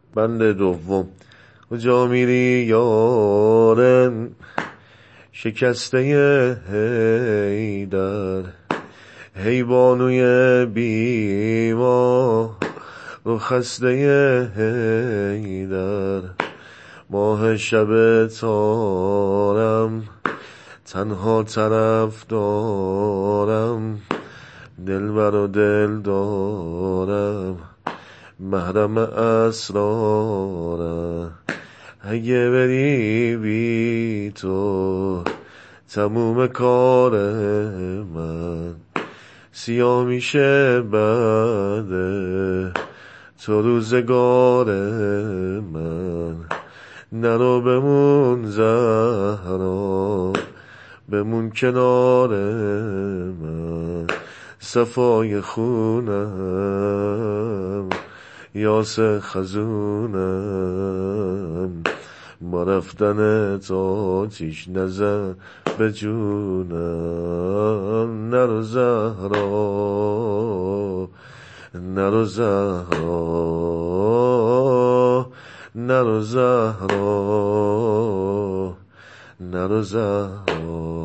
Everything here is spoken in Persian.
بند دوم. کجا میری یارن شکسته حیدر، حیبانوی بیما رو خسته حیدر. ماه شب تارم تنها طرف دارم، دلبر و دل دارم محرم اسرارم. اگه بری بی تو تموم کار من، سیاه میشه بعد تو روزگار من. نرو بمون زهرا، بمون کنار من، صفای خونم یاس خزونم. با رفتن تا آتیش نزن به جونم. نرو زهرا، نرو زهرا، نرو زهرا، نرو زهرا.